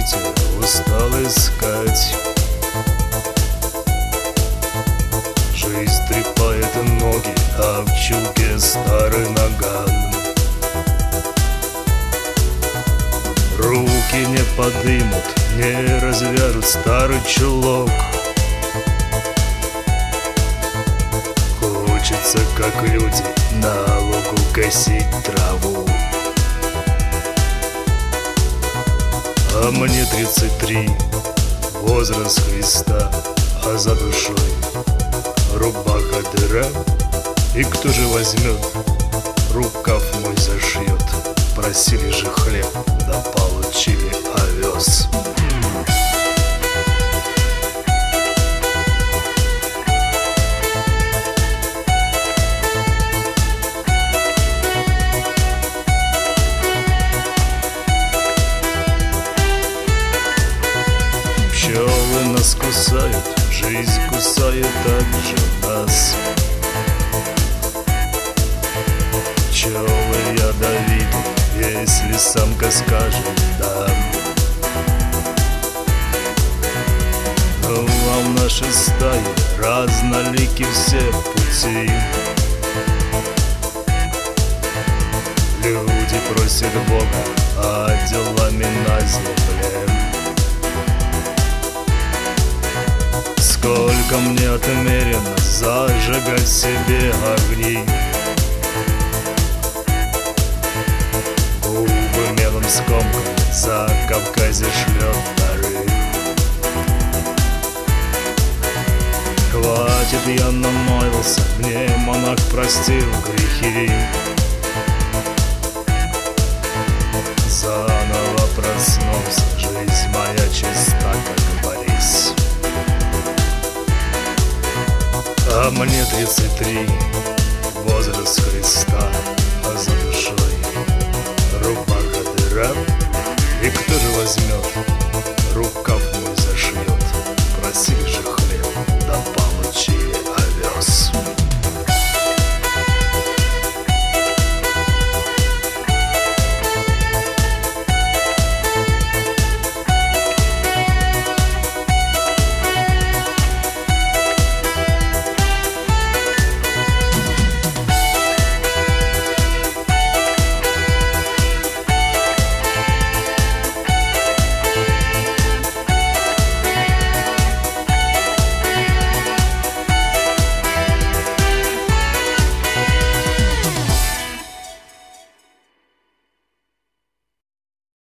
счастье устал искать. Жизнь трепает ноги, а в чулке старый наган. Руки не подымут, не развяжут старый чулок. Хочется, как люди, на лугу косить траву. А мне 33, возраст Христа, а за душой рубаха дыра. И кто же возьмет, рукав мой зашьет? Просили же хлеб, да получили овес. Пчелы нас кусают, жизнь кусает также нас. Пчелы ядовиты, если самка скажет «да». Но а в нашей стае разнолики все пути. Люди просят Бога, а делами на земле. Сколько мне отмерено зажигать себе огни. Губы мелом скомканы, за Кавказе шлет дары. Хватит, я намаялся, мне монах простил грехи. Заново проснулся, жизнь моя чиста, как Борис. А мне 33, возраст Христа, а за душой рубаха дыра. И кто же возьмет